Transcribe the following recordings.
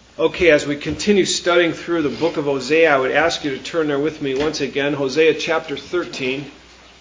Okay, as we continue studying through the book of Hosea, I would ask you to turn there with me once again. Hosea chapter 13.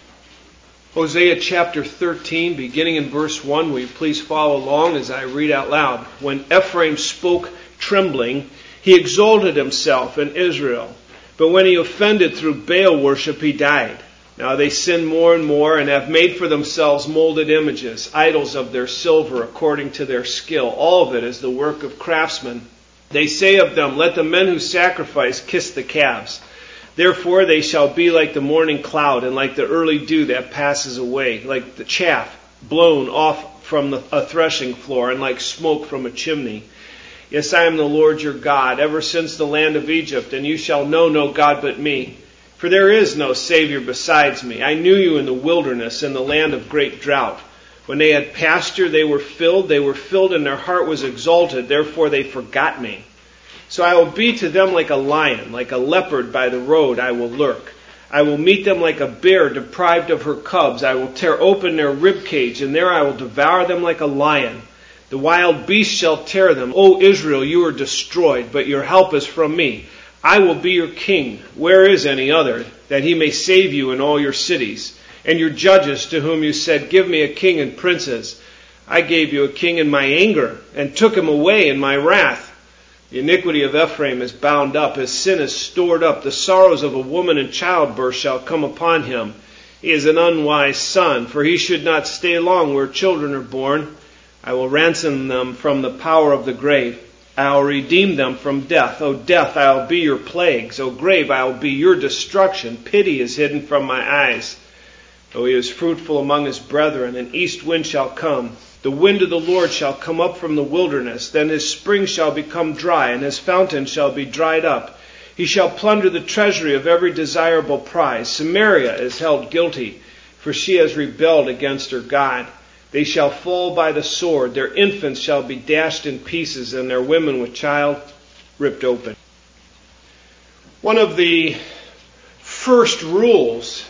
Hosea chapter 13, beginning in verse 1. Will you please follow along as I read out loud? When Ephraim spoke trembling, he exalted himself in Israel. But when he offended through Baal worship, he died. Now they sin more and more and have made for themselves molded images, idols of their silver according to their skill. All of it is the work of craftsmen. They say of them, let the men who sacrifice kiss the calves. Therefore they shall be like the morning cloud and like the early dew that passes away, like the chaff blown off from a threshing floor and like smoke from a chimney. Yes, I am the Lord your God, ever since the land of Egypt, and you shall know no God but me. For there is no Savior besides me. I knew you in the wilderness, in the land of great drought. When they had pasture, they were filled, and their heart was exalted. Therefore they forgot me. So I will be to them like a lion, like a leopard by the road I will lurk. I will meet them like a bear deprived of her cubs. I will tear open their rib cage, and there I will devour them like a lion. The wild beast shall tear them. O Israel, you are destroyed, but your help is from me. I will be your king. Where is any other, that he may save you in all your cities? And your judges, to whom you said, give me a king and princes. I gave you a king in my anger, and took him away in my wrath. The iniquity of Ephraim is bound up, his sin is stored up. The sorrows of a woman in childbirth shall come upon him. He is an unwise son, for he should not stay long where children are born. I will ransom them from the power of the grave. I will redeem them from death. O death, I will be your plagues. O grave, I will be your destruction. Pity is hidden from my eyes. Though he is fruitful among his brethren, an east wind shall come. The wind of the Lord shall come up from the wilderness. Then his spring shall become dry, and his fountain shall be dried up. He shall plunder the treasury of every desirable prize. Samaria is held guilty, for she has rebelled against her God. They shall fall by the sword. Their infants shall be dashed in pieces, and their women with child ripped open. One of the first rules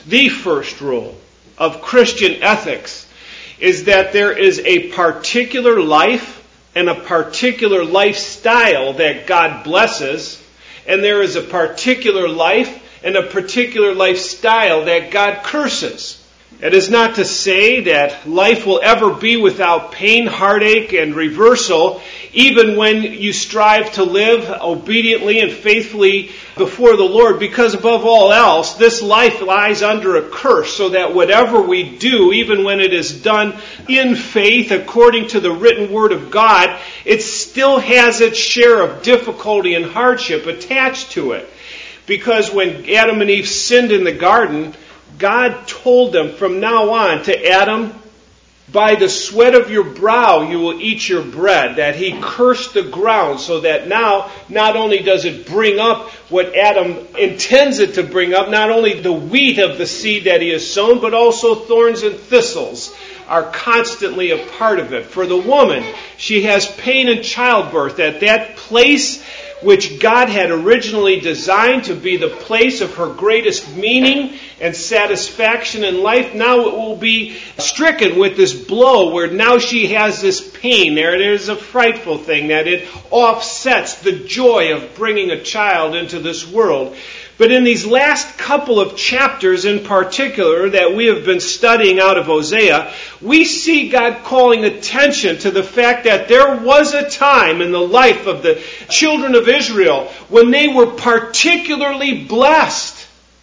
of Christian ethics is that there is a particular life and a particular lifestyle that God blesses, and there is a particular life and a particular lifestyle that God curses. It is not to say that life will ever be without pain, heartache, and reversal, even when you strive to live obediently and faithfully before the Lord, because above all else, this life lies under a curse, so that whatever we do, even when it is done in faith according to the written word of God, it still has its share of difficulty and hardship attached to it. Because when Adam and Eve sinned in the garden, God told them from now on to Adam, by the sweat of your brow you will eat your bread. That he cursed the ground, so that now not only does it bring up what Adam intends it to bring up, not only the wheat of the seed that he has sown, but also thorns and thistles are constantly a part of it. For the woman, she has pain in childbirth. At that place which God had originally designed to be the place of her greatest meaning and satisfaction in life, now it will be stricken with this blow where now she has this pain. There it is, a frightful thing, that it offsets the joy of bringing a child into this world. But in these last couple of chapters in particular that we have been studying out of Hosea, we see God calling attention to the fact that there was a time in the life of the children of Israel when they were particularly blessed.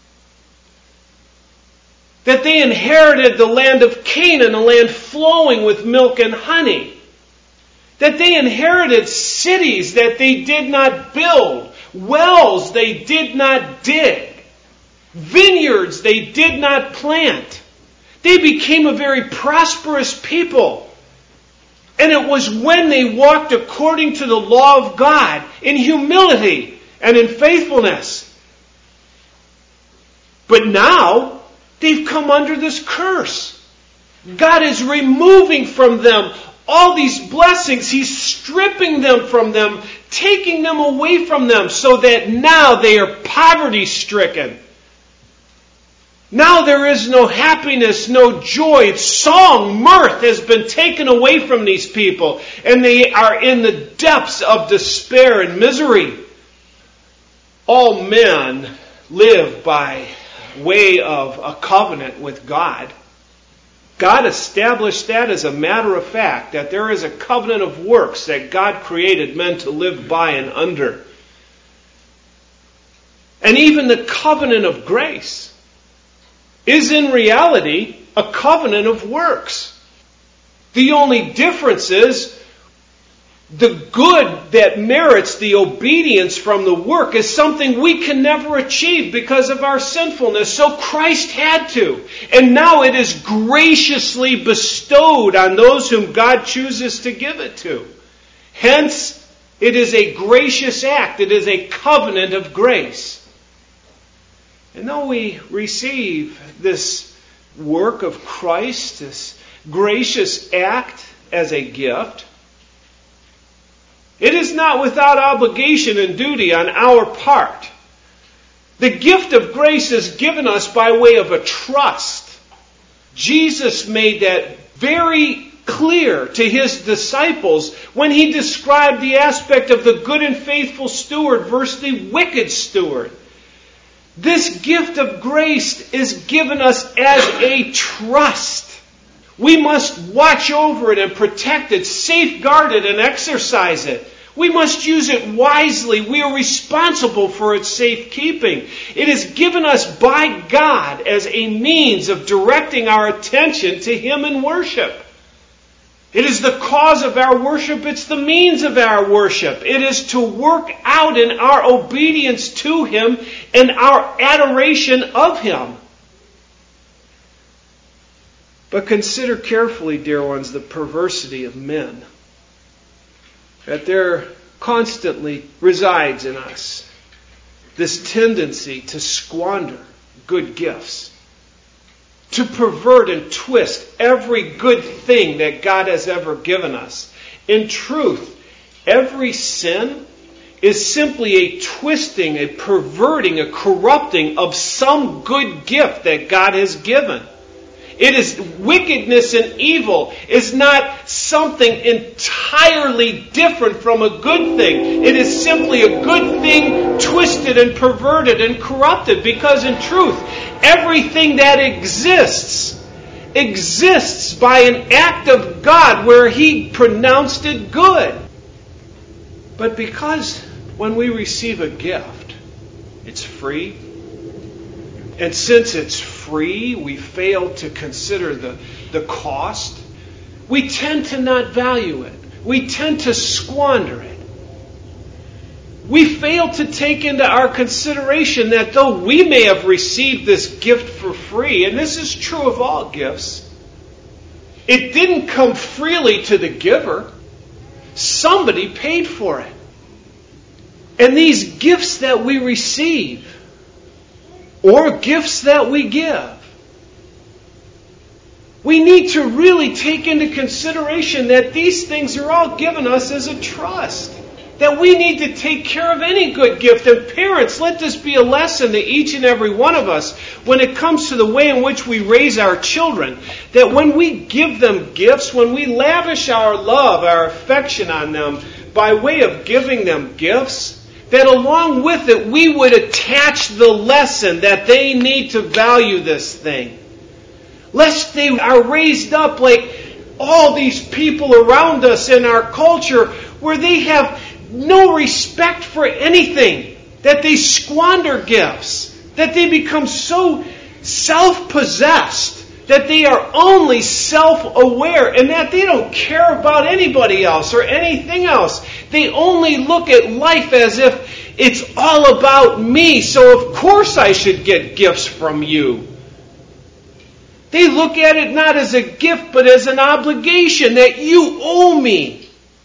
That they inherited the land of Canaan, a land flowing with milk and honey. That they inherited cities that they did not build. Wells they did not dig. Vineyards they did not plant. They became a very prosperous people. And it was when they walked according to the law of God, in humility and in faithfulness. But now, they've come under this curse. God is removing from them all these blessings. He's stripping them from them, taking them away from them, so that now they are poverty-stricken. Now there is no happiness, no joy. Song, mirth has been taken away from these people, and they are in the depths of despair and misery. All men live by way of a covenant with God. God established that as a matter of fact, that there is a covenant of works that God created men to live by and under. And even the covenant of grace is in reality a covenant of works. The only difference is the good that merits the obedience from the work is something we can never achieve because of our sinfulness. So Christ had to. And now it is graciously bestowed on those whom God chooses to give it to. Hence, it is a gracious act. It is a covenant of grace. And though we receive this work of Christ, this gracious act as a gift, it is not without obligation and duty on our part. The gift of grace is given us by way of a trust. Jesus made that very clear to his disciples when he described the aspect of the good and faithful steward versus the wicked steward. This gift of grace is given us as a trust. We must watch over it and protect it, safeguard it and exercise it. We must use it wisely. We are responsible for its safekeeping. It is given us by God as a means of directing our attention to Him in worship. It is the cause of our worship. It's the means of our worship. It is to work out in our obedience to Him and our adoration of Him. But consider carefully, dear ones, the perversity of men. That there constantly resides in us this tendency to squander good gifts. To pervert and twist every good thing that God has ever given us. In truth, every sin is simply a twisting, a perverting, a corrupting of some good gift that God has given. It is wickedness and evil is not something entirely different from a good thing. It is simply a good thing twisted and perverted and corrupted, because in truth, everything that exists by an act of God where He pronounced it good. But because when we receive a gift, it's free. And since it's free, we fail to consider the cost. We tend to not value it. We tend to squander it. We fail to take into our consideration that though we may have received this gift for free, and this is true of all gifts, it didn't come freely to the giver. Somebody paid for it. And these gifts that we receive, or gifts that we give, we need to really take into consideration that these things are all given us as a trust. That we need to take care of any good gift. And parents, let this be a lesson to each and every one of us when it comes to the way in which we raise our children. That when we give them gifts, when we lavish our love, our affection on them by way of giving them gifts, that along with it we would attach the lesson that they need to value this thing. Lest they are raised up like all these people around us in our culture where they have no respect for anything, that they squander gifts, that they become so self-possessed, that they are only self-aware, and that they don't care about anybody else or anything else. They only look at life as if it's all about me, so of course I should get gifts from you. They look at it not as a gift, but as an obligation that you owe me.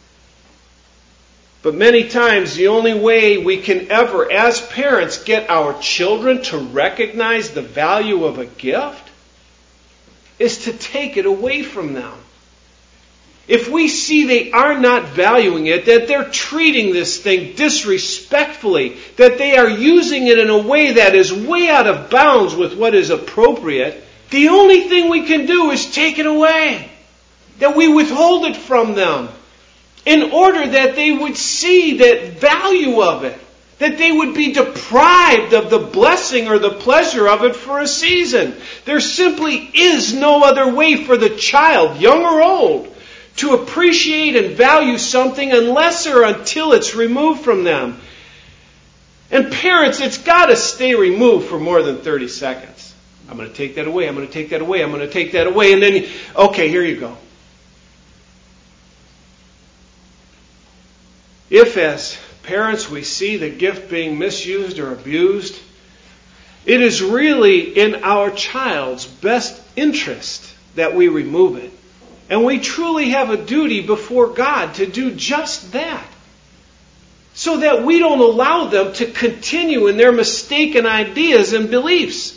But many times the only way we can ever, as parents, get our children to recognize the value of a gift is to take it away from them. if we see they are not valuing it, that they're treating this thing disrespectfully, that they are using it in a way that is way out of bounds with what is appropriate, the only thing we can do is take it away. That we withhold it from them in order that they would see that value of it. That they would be deprived of the blessing or the pleasure of it for a season. There simply is no other way for the child, young or old, to appreciate and value something unless or until it's removed from them. And parents, it's got to stay removed for more than 30 seconds. I'm going to take that away, I'm going to take that away, I'm going to take that away, and then, okay, here you go. If as parents we see the gift being misused or abused, it is really in our child's best interest that we remove it. And we truly have a duty before God to do just that. So that we don't allow them to continue in their mistaken ideas and beliefs.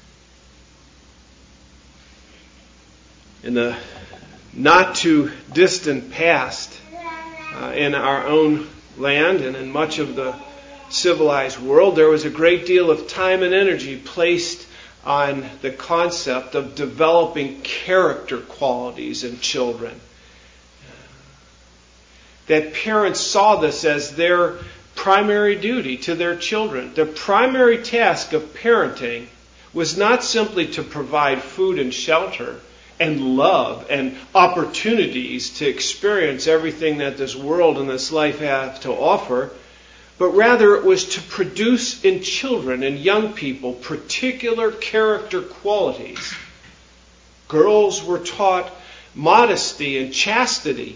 In the not too distant past, in our own land and in much of the civilized world, there was a great deal of time and energy placed on the concept of developing character qualities in children. That parents saw this as their primary duty to their children. The primary task of parenting was not simply to provide food and shelter and love and opportunities to experience everything that this world and this life have to offer, but rather it was to produce in children and young people particular character qualities. Girls were taught modesty and chastity.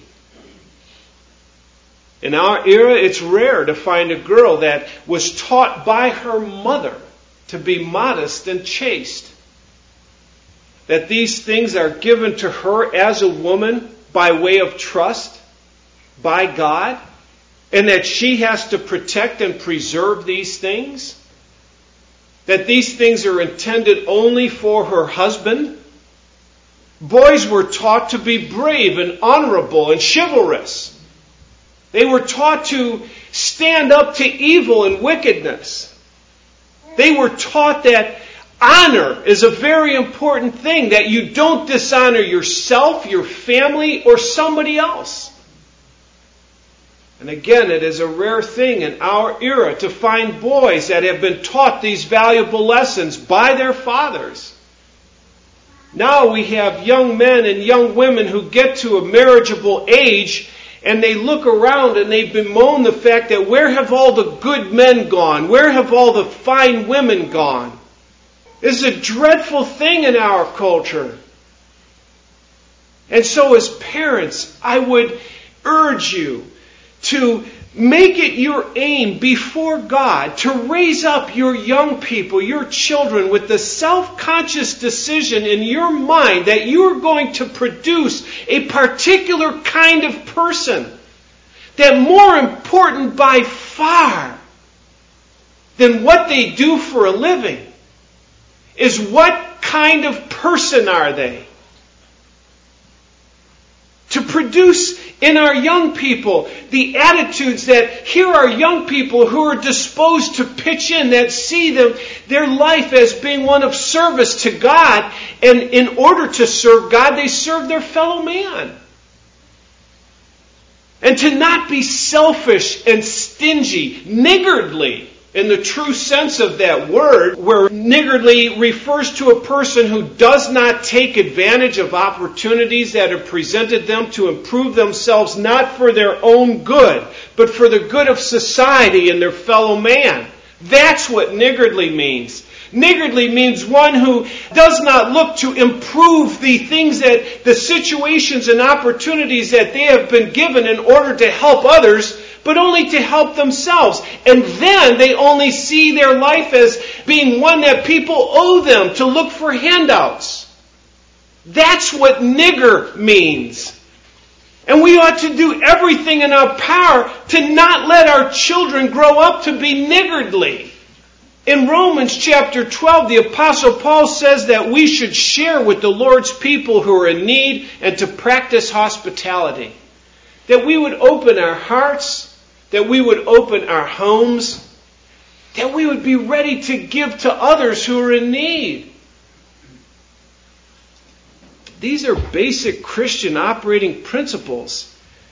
In our era, it's rare to find a girl that was taught by her mother to be modest and chaste. That these things are given to her as a woman by way of trust by God, and that she has to protect and preserve these things. That these things are intended only for her husband. Boys were taught to be brave and honorable and chivalrous. They were taught to stand up to evil and wickedness. They were taught that honor is a very important thing, that you don't dishonor yourself, your family, or somebody else. And again, it is a rare thing in our era to find boys that have been taught these valuable lessons by their fathers. Now we have young men and young women who get to a marriageable age and they look around and they bemoan the fact that where have all the good men gone? Where have all the fine women gone? This is a dreadful thing in our culture. And so as parents, I would urge you to make it your aim before God to raise up your young people, your children, with the self-conscious decision in your mind that you're going to produce a particular kind of person. That more important by far than what they do for a living is what kind of person are they? To produce in our young people the attitudes that here are young people who are disposed to pitch in, that see their life as being one of service to God, and in order to serve God, they serve their fellow man. And to not be selfish and stingy, niggardly, in the true sense of that word, where niggardly refers to a person who does not take advantage of opportunities that are presented them to improve themselves, not for their own good, but for the good of society and their fellow man. That's what niggardly means. Niggardly means one who does not look to improve the things that, the situations and opportunities that they have been given in order to help others, but only to help themselves. And then they only see their life as being one that people owe them to look for handouts. That's what nigger means. And we ought to do everything in our power to not let our children grow up to be niggardly. In Romans chapter 12, the Apostle Paul says that we should share with the Lord's people who are in need and to practice hospitality. That we would open our hearts, that we would open our homes, that we would be ready to give to others who are in need. These are basic Christian operating principles.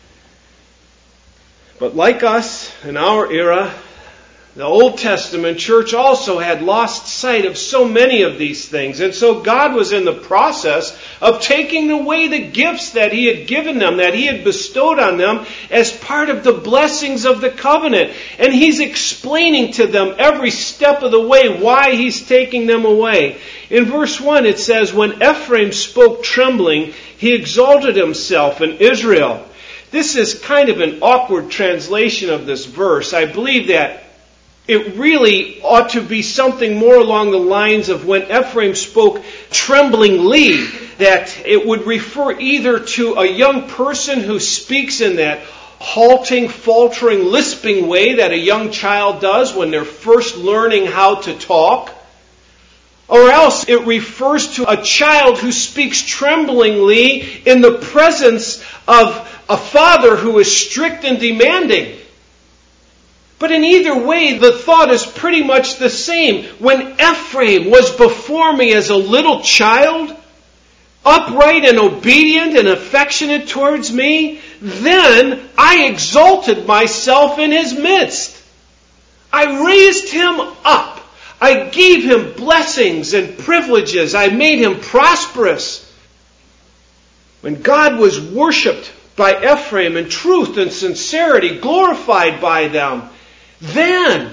But like us, in our era, the Old Testament church also had lost sight of so many of these things. And so God was in the process of taking away the gifts that He had given them, that He had bestowed on them as part of the blessings of the covenant. And He's explaining to them every step of the way why He's taking them away. In verse 1 it says, "When Ephraim spoke trembling, he exalted himself in Israel." This is kind of an awkward translation of this verse. I believe that it really ought to be something more along the lines of when Ephraim spoke tremblingly, that it would refer either to a young person who speaks in that halting, faltering, lisping way that a young child does when they're first learning how to talk, or else it refers to a child who speaks tremblingly in the presence of a father who is strict and demanding. But in either way, the thought is pretty much the same. When Ephraim was before me as a little child, upright and obedient and affectionate towards me, then I exalted myself in his midst. I raised him up. I gave him blessings and privileges. I made him prosperous. When God was worshipped by Ephraim in truth and sincerity, glorified by them, then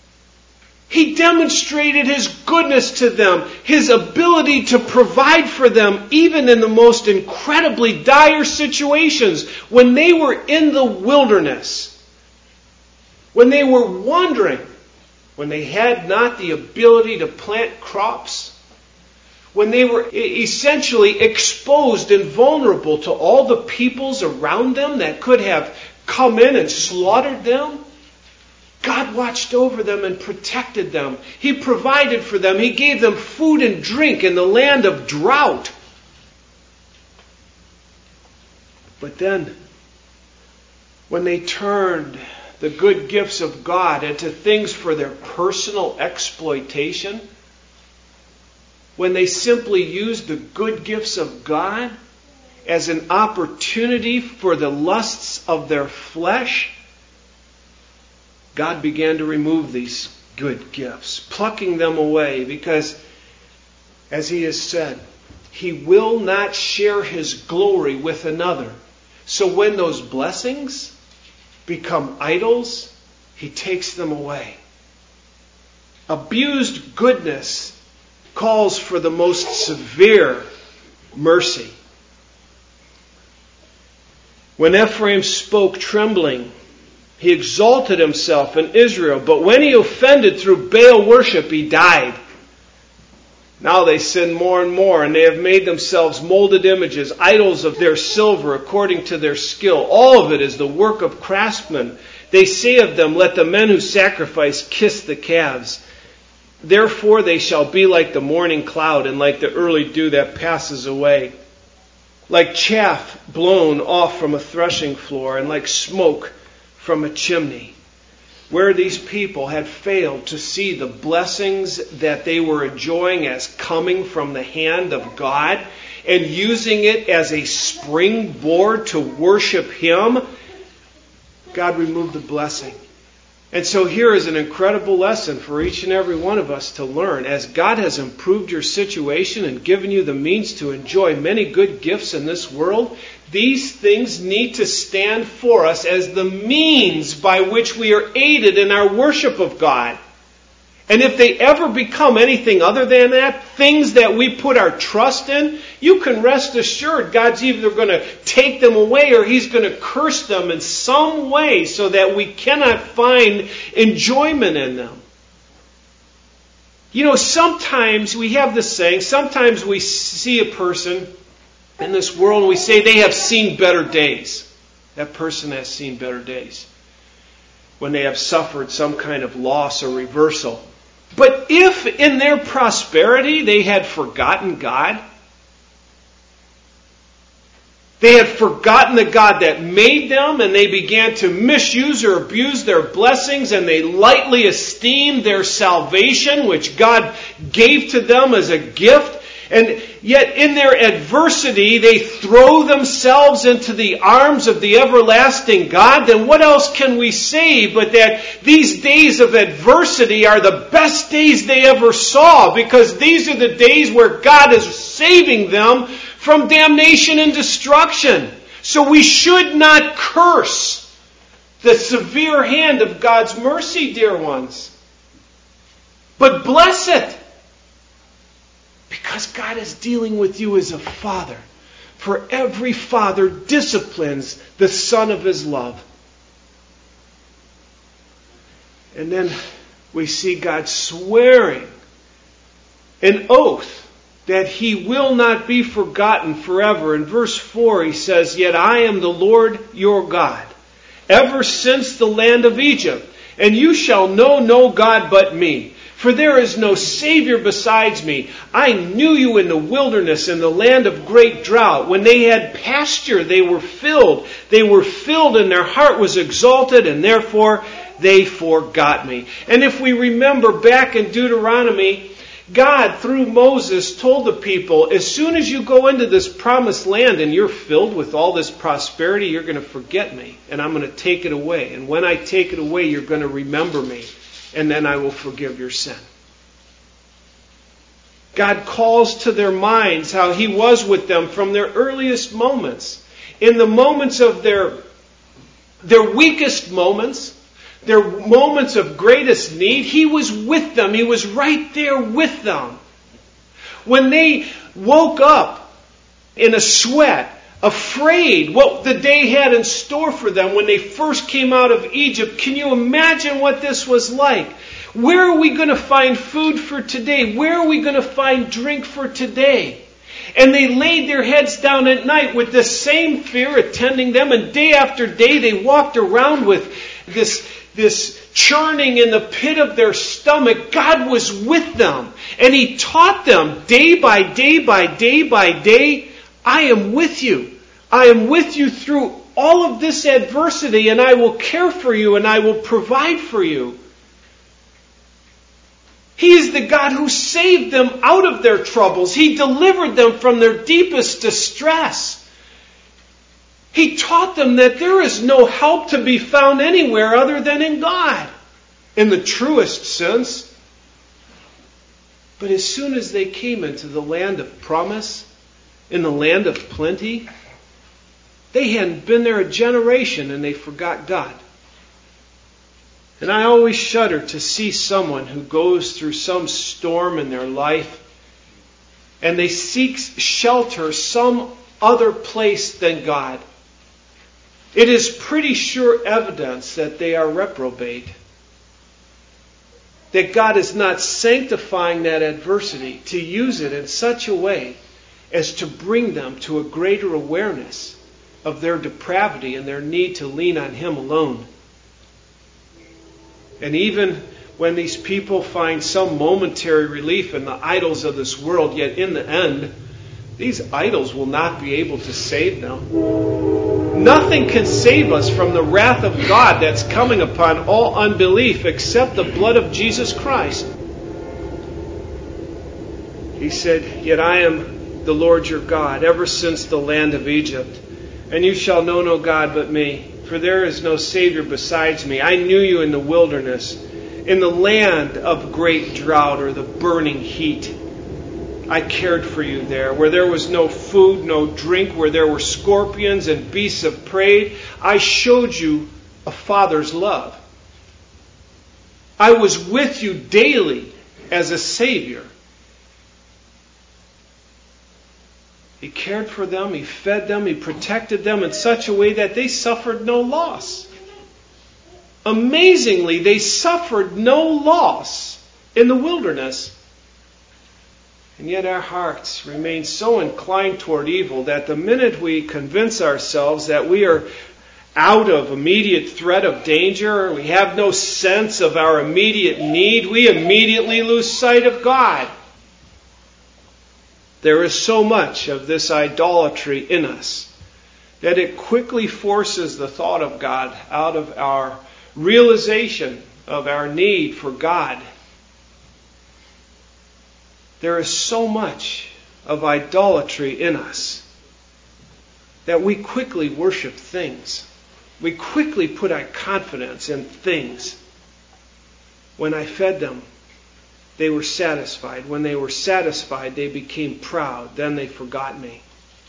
He demonstrated His goodness to them, His ability to provide for them even in the most incredibly dire situations. When they were in the wilderness, when they were wandering, when they had not the ability to plant crops, when they were essentially exposed and vulnerable to all the peoples around them that could have come in and slaughtered them, God watched over them and protected them. He provided for them. He gave them food and drink in the land of drought. But then, when they turned the good gifts of God into things for their personal exploitation, when they simply used the good gifts of God as an opportunity for the lusts of their flesh, God began to remove these good gifts, plucking them away, because, as He has said, He will not share His glory with another. So when those blessings become idols, He takes them away. Abused goodness calls for the most severe mercy. When Ephraim spoke trembling, he exalted himself in Israel, but when he offended through Baal worship, he died. Now they sin more and more, and they have made themselves molded images, idols of their silver according to their skill. All of it is the work of craftsmen. They say of them, "Let the men who sacrifice kiss the calves." Therefore they shall be like the morning cloud and like the early dew that passes away, like chaff blown off from a threshing floor and like smoke from a chimney. Where these people had failed to see the blessings that they were enjoying as coming from the hand of God and using it as a springboard to worship Him, God removed the blessing. And so here is an incredible lesson for each and every one of us to learn. As God has improved your situation and given you the means to enjoy many good gifts in this world, these things need to stand for us as the means by which we are aided in our worship of God. And if they ever become anything other than that, things that we put our trust in, you can rest assured God's either going to take them away or He's going to curse them in some way so that we cannot find enjoyment in them. You know, sometimes we have this saying, sometimes we see a person in this world and we say they have seen better days. That person has seen better days. When they have suffered some kind of loss or reversal. But if in their prosperity they had forgotten God, they had forgotten the God that made them, and they began to misuse or abuse their blessings, and they lightly esteemed their salvation, which God gave to them as a gift. And yet in their adversity, they throw themselves into the arms of the everlasting God. Then what else can we say but that these days of adversity are the best days they ever saw, because these are the days where God is saving them from damnation and destruction. So we should not curse the severe hand of God's mercy, dear ones, but bless it. Because God is dealing with you as a father. For every father disciplines the son of his love. And then we see God swearing an oath that he will not be forgotten forever. In verse 4 he says, "Yet I am the Lord your God, ever since the land of Egypt, and you shall know no God but me. For there is no Savior besides me. I knew you in the wilderness, in the land of great drought. When they had pasture, they were filled. They were filled and their heart was exalted, and therefore they forgot me." And if we remember back in Deuteronomy, God, through Moses, told the people, as soon as you go into this promised land and you're filled with all this prosperity, you're going to forget me, and I'm going to take it away. And when I take it away, you're going to remember me, and then I will forgive your sin. God calls to their minds how he was with them from their earliest moments. In the moments of their weakest moments, their moments of greatest need, he was with them. He was right there with them. When they woke up in a sweat, afraid what the day had in store for them when they first came out of Egypt, can you imagine what this was like? Where are we going to find food for today? Where are we going to find drink for today? And they laid their heads down at night with the same fear attending them, and day after day they walked around with this churning in the pit of their stomach. God was with them, and he taught them day by day by day by day, I am with you. I am with you through all of this adversity, and I will care for you, and I will provide for you. He is the God who saved them out of their troubles. He delivered them from their deepest distress. He taught them that there is no help to be found anywhere other than in God, in the truest sense. But as soon as they came into the land of promise, in the land of plenty, they hadn't been there a generation and they forgot God. And I always shudder to see someone who goes through some storm in their life and they seek shelter some other place than God. It is pretty sure evidence that they are reprobate. That God is not sanctifying that adversity to use it in such a way as to bring them to a greater awareness of their depravity and their need to lean on him alone. And even when these people find some momentary relief in the idols of this world, yet in the end, these idols will not be able to save them. Nothing can save us from the wrath of God that's coming upon all unbelief except the blood of Jesus Christ. He said, "Yet I am the Lord your God, ever since the land of Egypt. And you shall know no God but me, for there is no Savior besides me. I knew you in the wilderness, in the land of great drought," or the burning heat. "I cared for you there, where there was no food, no drink, where there were scorpions and beasts of prey. I showed you a father's love. I was with you daily as a Savior." He cared for them, he fed them, he protected them in such a way that they suffered no loss. Amazingly, they suffered no loss in the wilderness. And yet our hearts remain so inclined toward evil that the minute we convince ourselves that we are out of immediate threat of danger, we have no sense of our immediate need, we immediately lose sight of God. There is so much of this idolatry in us that it quickly forces the thought of God out of our realization of our need for God. There is so much of idolatry in us that we quickly worship things. We quickly put our confidence in things. When I fed them, they were satisfied. When they were satisfied, they became proud. Then they forgot me.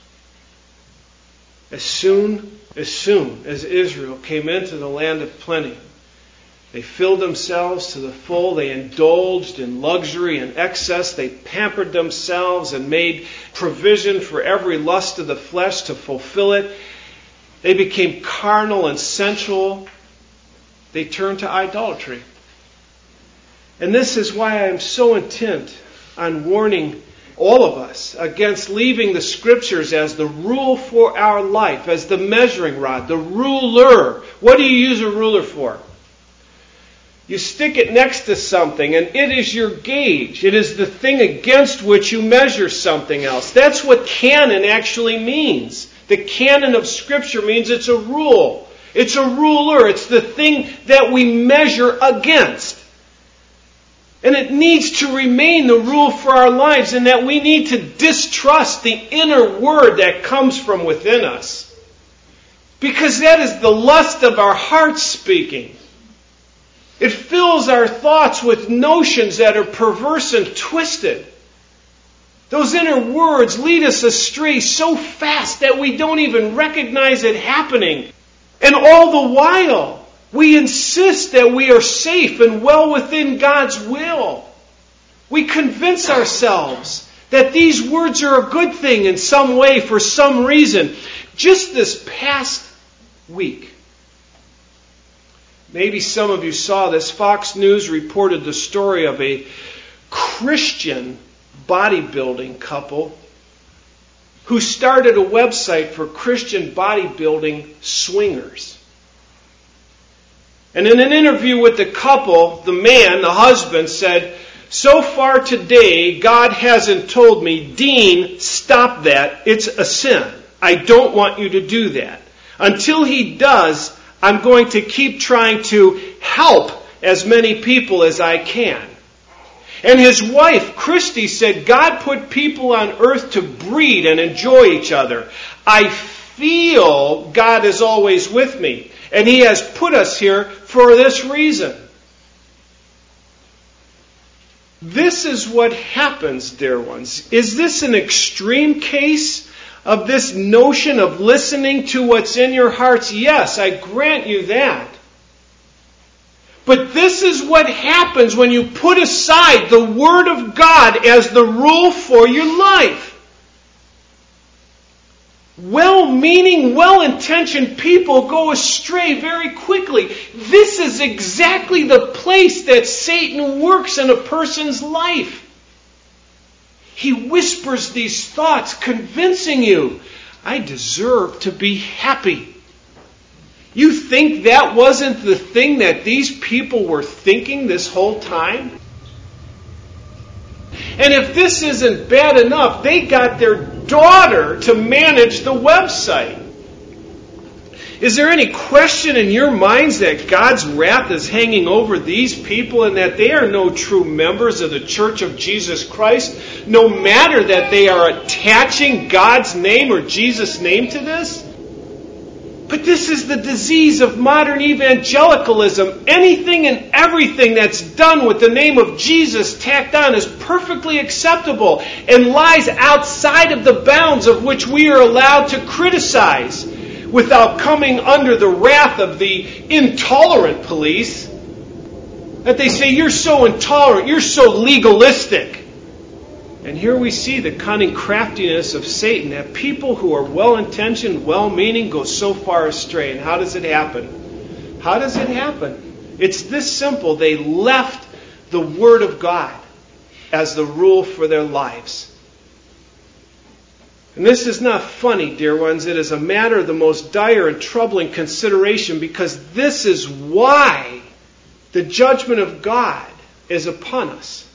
As soon as Israel came into the land of plenty, they filled themselves to the full. They indulged in luxury and excess. They pampered themselves and made provision for every lust of the flesh to fulfill it. They became carnal and sensual. They turned to idolatry. And this is why I am so intent on warning all of us against leaving the Scriptures as the rule for our life, as the measuring rod, the ruler. What do you use a ruler for? You stick it next to something and it is your gauge. It is the thing against which you measure something else. That's what canon actually means. The canon of Scripture means it's a rule. It's a ruler. It's the thing that we measure against. And it needs to remain the rule for our lives, in that we need to distrust the inner word that comes from within us. Because that is the lust of our heart speaking. It fills our thoughts with notions that are perverse and twisted. Those inner words lead us astray so fast that we don't even recognize it happening. And all the while, we insist that we are safe and well within God's will. We convince ourselves that these words are a good thing in some way for some reason. Just this past week, maybe some of you saw this, Fox News reported the story of a Christian bodybuilding couple who started a website for Christian bodybuilding swingers. And in an interview with the couple, the man, the husband, said, "So far today, God hasn't told me, Dean, stop that. It's a sin. I don't want you to do that. Until He does, I'm going to keep trying to help as many people as I can." And his wife, Christy, said, "God put people on earth to breed and enjoy each other. I feel God is always with me. And He has put us here for this reason." This is what happens, dear ones. Is this an extreme case of this notion of listening to what's in your hearts? Yes, I grant you that. But this is what happens when you put aside the Word of God as the rule for your life. Well-meaning, well-intentioned people go astray very quickly. This is exactly the place that Satan works in a person's life. He whispers these thoughts, convincing you, "I deserve to be happy." You think that wasn't the thing that these people were thinking this whole time? And if this isn't bad enough, they got their daughter to manage the website. Is there any question in your minds that God's wrath is hanging over these people and that they are no true members of the Church of Jesus Christ, no matter that they are attaching God's name or Jesus' name to this? But this is the disease of modern evangelicalism. Anything and everything that's done with the name of Jesus tacked on is perfectly acceptable and lies outside of the bounds of which we are allowed to criticize without coming under the wrath of the intolerant police. That they say, "You're so intolerant, you're so legalistic." And here we see the cunning craftiness of Satan, that people who are well-intentioned, well-meaning, go so far astray. And how does it happen? How does it happen? It's this simple. They left the Word of God as the rule for their lives. And this is not funny, dear ones. It is a matter of the most dire and troubling consideration, because this is why the judgment of God is upon us.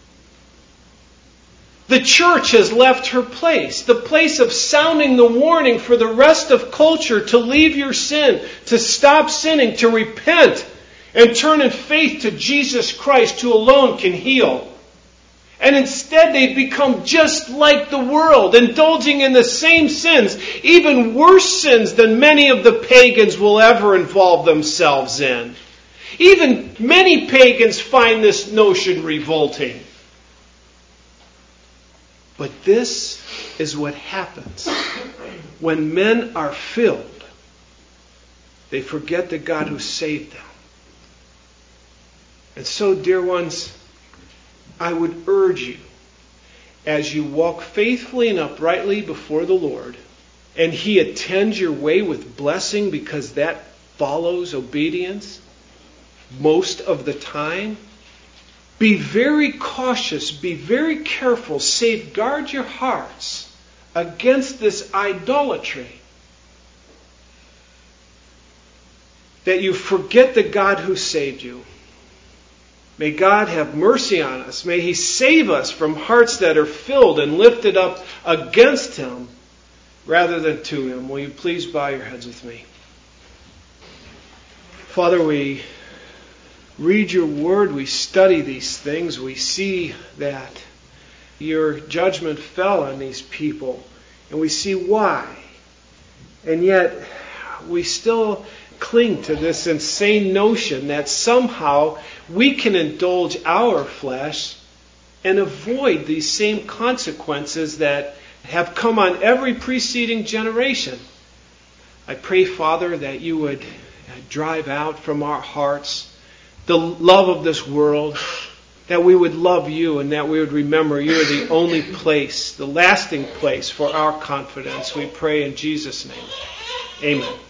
The church has left her place, the place of sounding the warning for the rest of culture to leave your sin, to stop sinning, to repent, and turn in faith to Jesus Christ, who alone can heal. And instead they've become just like the world, indulging in the same sins, even worse sins than many of the pagans will ever involve themselves in. Even many pagans find this notion revolting. But this is what happens when men are filled. They forget the God who saved them. And so, dear ones, I would urge you, as you walk faithfully and uprightly before the Lord, and He attends your way with blessing, because that follows obedience most of the time, be very cautious, be very careful, safeguard your hearts against this idolatry. That you forget the God who saved you. May God have mercy on us. May He save us from hearts that are filled and lifted up against Him rather than to Him. Will you please bow your heads with me? Father, we read your word, we study these things, we see that your judgment fell on these people, and we see why. And yet, we still cling to this insane notion that somehow we can indulge our flesh and avoid these same consequences that have come on every preceding generation. I pray, Father, that you would drive out from our hearts the love of this world, that we would love you, and that we would remember you are the only place, the lasting place for our confidence. We pray in Jesus' name. Amen.